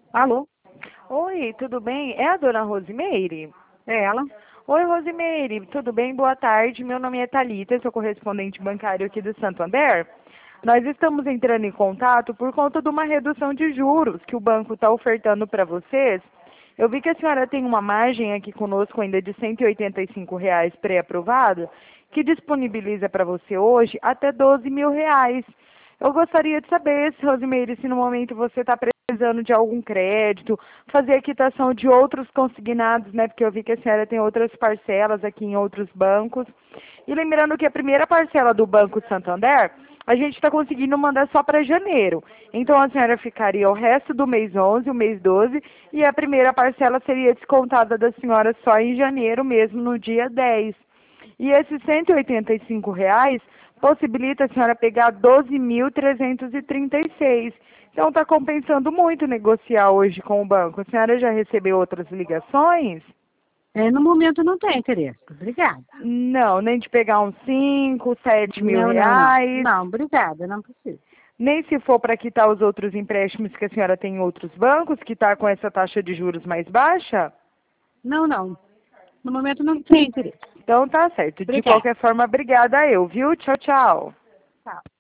Alô? Oi, tudo bem? É a dona Rosimeire? É ela? Oi, Rosimeire, tudo bem? Boa tarde. Meu nome é Thalita, sou correspondente bancário aqui do Santander. Nós estamos entrando em contato por conta de uma redução de juros que o banco está ofertando para vocês. Eu vi que a senhora tem uma margem aqui conosco ainda de R$ 185 pré-aprovado, que disponibiliza para você hoje até R$ 12.000. Eu gostaria de saber, se, Rosimeire, se no momento você está precisando de algum crédito, fazer a quitação de outros consignados, né? Porque eu vi que a senhora tem outras parcelas aqui em outros bancos. E lembrando que a primeira parcela do Banco Santander, a gente está conseguindo mandar só para janeiro. Então a senhora ficaria o resto do mês 11, o mês 12, e a primeira parcela seria descontada da senhora só em janeiro mesmo, no dia 10. E esses R$ 185 possibilita a senhora pegar 12.336. Então está compensando muito negociar hoje com o banco. A senhora já recebeu outras ligações? No momento não tem, querida. Obrigada. Não, nem de pegar uns 5, 7 mil Não, não, não. reais. Não, obrigada, não preciso. Nem se for para quitar os outros empréstimos que a senhora tem em outros bancos, que está com essa taxa de juros mais baixa? Não, não. No momento não tem, querida. Então tá certo. De Obrigada. qualquer forma, obrigada eu, viu? Tchau, tchau. Tchau.